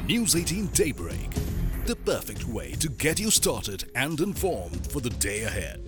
News 18 Daybreak, the perfect way to get you started and informed for the day ahead.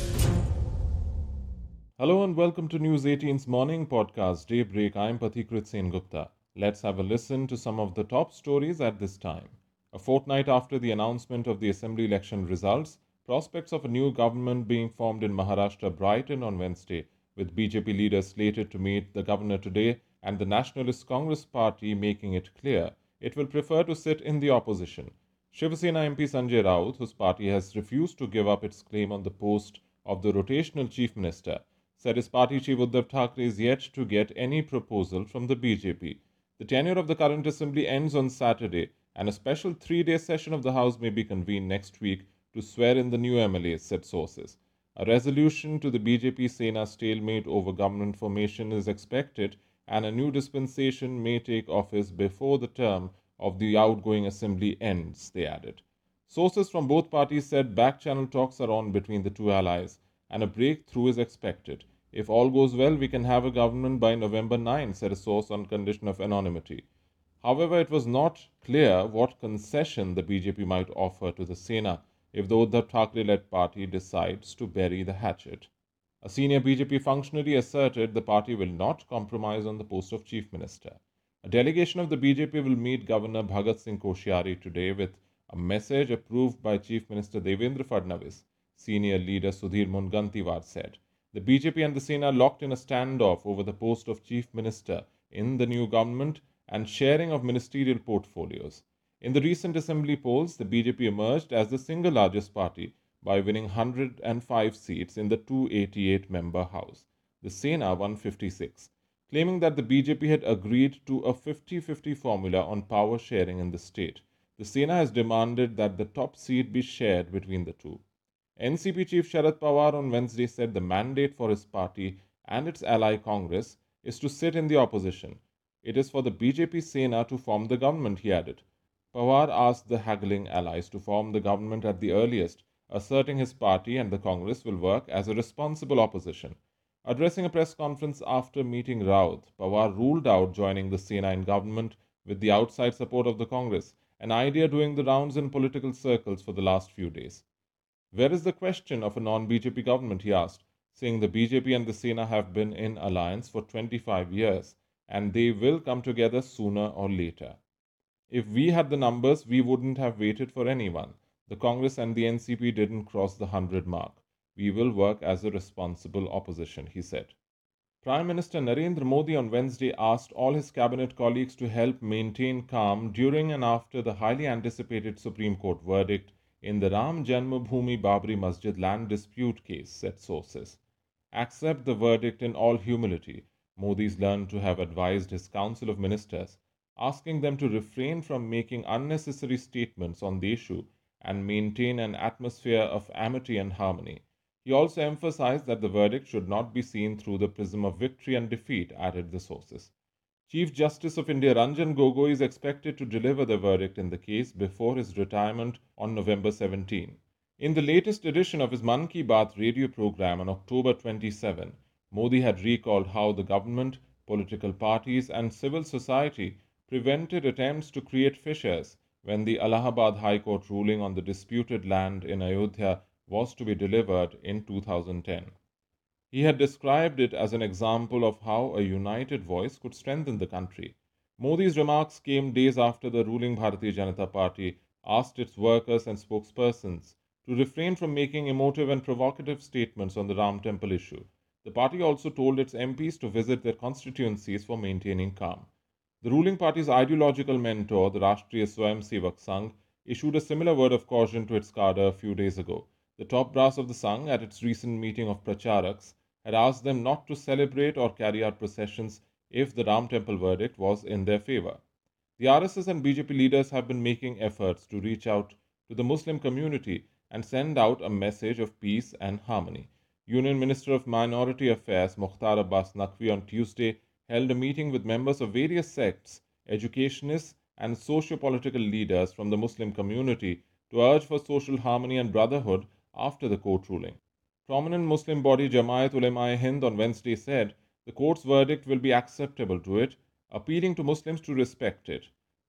Hello and welcome to News 18's morning podcast Daybreak. I'm Pathikrit Sen Gupta. Let's have a listen to some of the top stories at this time. A fortnight after the announcement of the assembly election results, prospects of a new government being formed in Maharashtra brighten on Wednesday, with BJP leaders slated to meet the governor today and the Nationalist Congress Party making it clear it will prefer to sit in the opposition. Shiv Sena MP Sanjay Raut, whose party has refused to give up its claim on the post of the rotational chief minister, said his party chief Uddhav Thackeray is yet to get any proposal from the BJP. The tenure of the current assembly ends on Saturday, and a special 3-day session of the House may be convened next week to swear in the new MLAs, said sources. A resolution to the BJP-Sena stalemate over government formation is expected, and a new dispensation may take office before the term of the outgoing assembly ends, they added. Sources from both parties said back-channel talks are on between the two allies, and a breakthrough is expected. If all goes well, we can have a government by November 9, said a source on condition of anonymity. However, it was not clear what concession the BJP might offer to the Sena if the Uddhav Thackeray-led party decides to bury the hatchet. A senior BJP functionary asserted the party will not compromise on the post of chief minister. A delegation of the BJP will meet Governor Bhagat Singh Koshyari today with a message approved by Chief Minister Devendra Fadnavis. Senior leader Sudhir Mungantiwar said. The BJP and the Sena locked in a standoff over the post of chief minister in the new government and sharing of ministerial portfolios. In the recent assembly polls, the BJP emerged as the single largest party by winning 105 seats in the 288-member House. The Sena won 56, claiming that the BJP had agreed to a 50-50 formula on power sharing in the state. The Sena has demanded that the top seat be shared between the two. NCP chief Sharad Pawar on Wednesday said the mandate for his party and its ally Congress is to sit in the opposition. It is for the BJP Sena to form the government, he added. Pawar asked the haggling allies to form the government at the earliest, asserting his party and the Congress will work as a responsible opposition. Addressing a press conference after meeting Raut, Pawar ruled out joining the Sena in government with the outside support of the Congress, an idea doing the rounds in political circles for the last few days. Where is the question of a non-BJP government, he asked, saying the BJP and the Sena have been in alliance for 25 years and they will come together sooner or later. If we had the numbers, we wouldn't have waited for anyone. The Congress and the NCP didn't cross the 100 mark. We will work as a responsible opposition, he said. Prime Minister Narendra Modi on Wednesday asked all his cabinet colleagues to help maintain calm during and after the highly anticipated Supreme Court verdict in the Ram Janmabhoomi Babri Masjid land dispute case, said sources. Accept the verdict in all humility, Modi's learned to have advised his Council of Ministers, asking them to refrain from making unnecessary statements on the issue and maintain an atmosphere of amity and harmony. He also emphasized that the verdict should not be seen through the prism of victory and defeat, added the sources. Chief Justice of India Ranjan Gogoi is expected to deliver the verdict in the case before his retirement on November 17. In the latest edition of his Mann Ki Baat radio program on October 27, Modi had recalled how the government, political parties, and civil society prevented attempts to create fissures when the Allahabad High Court ruling on the disputed land in Ayodhya was to be delivered in 2010. He had described it as an example of how a united voice could strengthen the country. Modi's remarks came days after the ruling Bharatiya Janata Party asked its workers and spokespersons to refrain from making emotive and provocative statements on the Ram Temple issue. The party also told its MPs to visit their constituencies for maintaining calm. The ruling party's ideological mentor, the Rashtriya Swayamsevak Sangh, issued a similar word of caution to its cadre a few days ago. The top brass of the Sangh, at its recent meeting of Pracharaks, had asked them not to celebrate or carry out processions if the Ram Temple verdict was in their favor. The RSS and BJP leaders have been making efforts to reach out to the Muslim community and send out a message of peace and harmony. Union Minister of Minority Affairs Mukhtar Abbas Naqvi on Tuesday held a meeting with members of various sects, educationists, and socio-political leaders from the Muslim community to urge for social harmony and brotherhood after the court ruling. Prominent Muslim body Jamaat Ulema-e-Hind on Wednesday said the court's verdict will be acceptable to it, appealing to Muslims to respect it.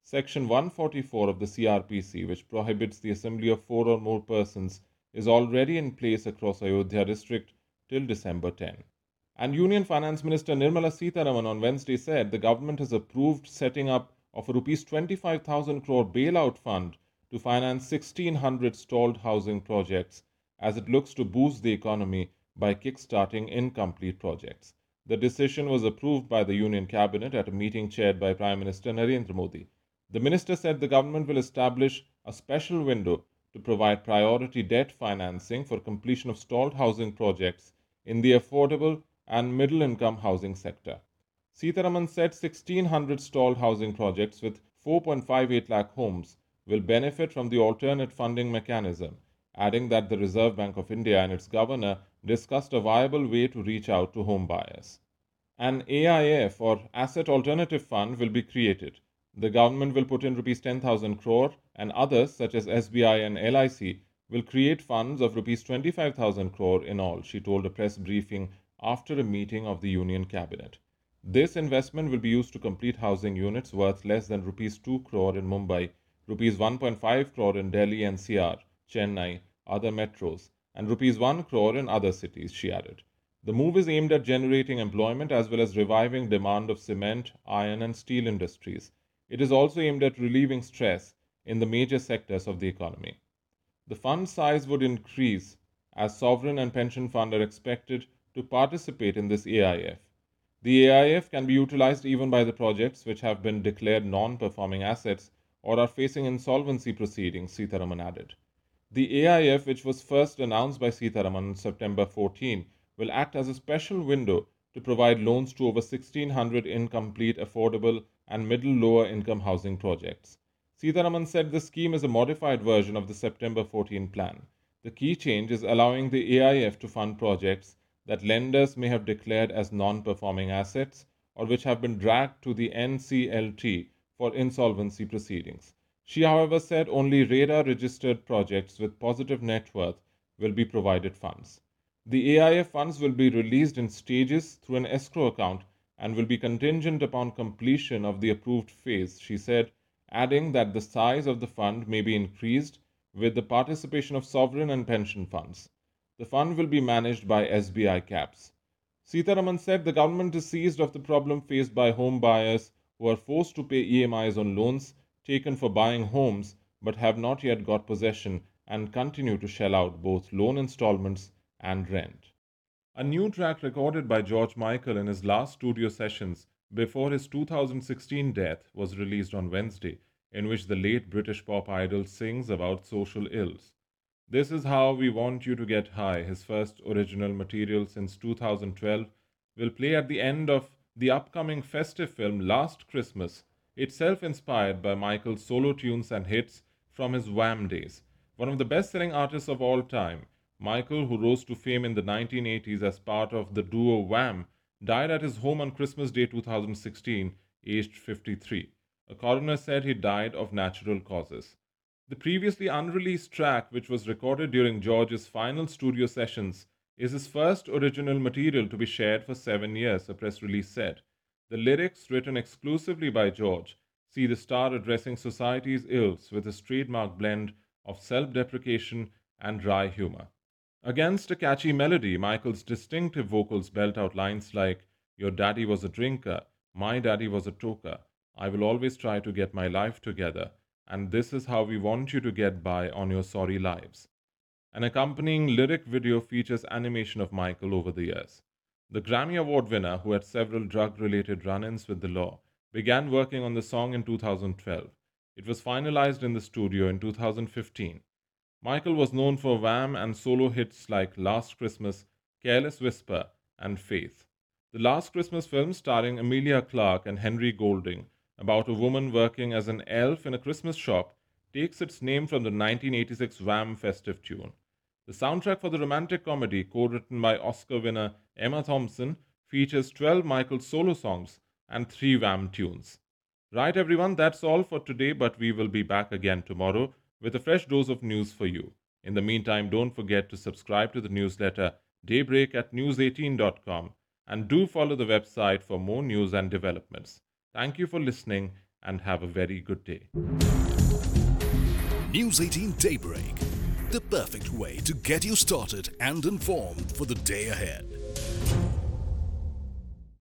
Section 144 of the CRPC, which prohibits the assembly of 4 or more persons, is already in place across Ayodhya district till December 10. And Union Finance Minister Nirmala Sitharaman on Wednesday said the government has approved setting up of a Rs 25,000 crore bailout fund to finance 1,600 stalled housing projects as it looks to boost the economy by kick-starting incomplete projects. The decision was approved by the Union Cabinet at a meeting chaired by Prime Minister Narendra Modi. The minister said the government will establish a special window to provide priority debt financing for completion of stalled housing projects in the affordable and middle-income housing sector. Sitharaman said 1,600 stalled housing projects with 4.58 lakh homes will benefit from the alternate funding mechanism, adding that the Reserve Bank of India and its governor discussed a viable way to reach out to home buyers. An AIF or Asset Alternative Fund will be created. The government will put in Rs 10,000 crore and others such as SBI and LIC will create funds of Rs 25,000 crore in all, she told a press briefing after a meeting of the Union Cabinet. This investment will be used to complete housing units worth less than Rs 2 crore in Mumbai, Rs 1.5 crore in Delhi NCR, Chennai, other metros, and Rs 1 crore in other cities, she added. The move is aimed at generating employment as well as reviving demand of cement, iron, and steel industries. It is also aimed at relieving stress in the major sectors of the economy. The fund size would increase as sovereign and pension funds are expected to participate in this AIF. The AIF can be utilized even by the projects which have been declared non-performing assets or are facing insolvency proceedings, Sitharaman added. The AIF, which was first announced by Sitharaman on September 14, will act as a special window to provide loans to over 1,600 incomplete, affordable, and middle-lower income housing projects. Sitharaman said the scheme is a modified version of the September 14 plan. The key change is allowing the AIF to fund projects that lenders may have declared as non-performing assets or which have been dragged to the NCLT for insolvency proceedings. She, however, said only RERA-registered projects with positive net worth will be provided funds. The AIF funds will be released in stages through an escrow account and will be contingent upon completion of the approved phase, she said, adding that the size of the fund may be increased with the participation of sovereign and pension funds. The fund will be managed by SBI CAPS. Sitharaman said the government is seized of the problem faced by home buyers who are forced to pay EMIs on loans taken for buying homes but have not yet got possession and continue to shell out both loan installments and rent. A new track recorded by George Michael in his last studio sessions before his 2016 death was released on Wednesday, in which the late British pop idol sings about social ills. This Is How We Want You to Get High, his first original material since 2012, will play at the end of the upcoming festive film Last Christmas, itself inspired by Michael's solo tunes and hits from his Wham days. One of the best-selling artists of all time, Michael, who rose to fame in the 1980s as part of the duo Wham, died at his home on Christmas Day 2016, aged 53. A coroner said he died of natural causes. The previously unreleased track, which was recorded during George's final studio sessions, is his first original material to be shared for 7 years, a press release said. The lyrics, written exclusively by George, see the star addressing society's ills with his trademark blend of self-deprecation and dry humor. Against a catchy melody, Michael's distinctive vocals belt out lines like, "Your daddy was a drinker, my daddy was a toker, I will always try to get my life together, and this is how we want you to get by on your sorry lives." An accompanying lyric video features animation of Michael over the years. The Grammy Award winner, who had several drug-related run-ins with the law, began working on the song in 2012. It was finalized in the studio in 2015. Michael was known for Wham and solo hits like Last Christmas, Careless Whisper, and Faith. The Last Christmas film, starring Emilia Clarke and Henry Golding, about a woman working as an elf in a Christmas shop, takes its name from the 1986 Wham festive tune. The soundtrack for the romantic comedy, co-written by Oscar winner Emma Thompson, features 12 Michael solo songs and 3 Wham tunes. Right, everyone, that's all for today, but we will be back again tomorrow with a fresh dose of news for you. In the meantime, don't forget to subscribe to the newsletter Daybreak at news18.com and do follow the website for more news and developments. Thank you for listening and have a very good day. News 18 Daybreak, the perfect way to get you started and informed for the day ahead.